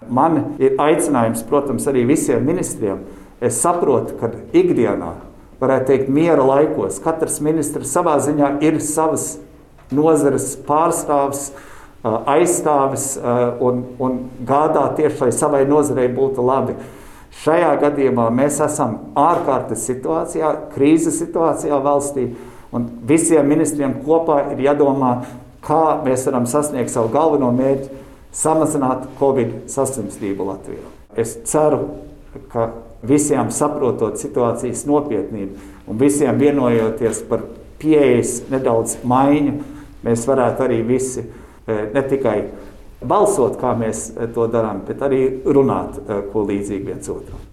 Man ir aicinājums, protams, arī visiem ministriem. Es saprotu, ka ikdienā, varētu teikt, miera laikos, katrs ministrs savā ziņā ir savas nozares pārstāvis, aizstāvis un gādā tieši, lai savai nozarei būtu labi. Šajā gadījumā mēs esam ārkārtas situācijā, krīzes situācijā valstī, un visiem ministriem kopā ir jādomā, kā mēs varam sasniegt savu galveno mērķi, samazināt Covid saslimstību Latvijā. Es ceru, ka visiem saprotot situācijas nopietnību un visiem vienojoties par pieejas nedaudz maiņu, mēs varētu arī visi ne tikai balsot, kā mēs to darām, bet arī runāt, ko līdzīgi viens otram.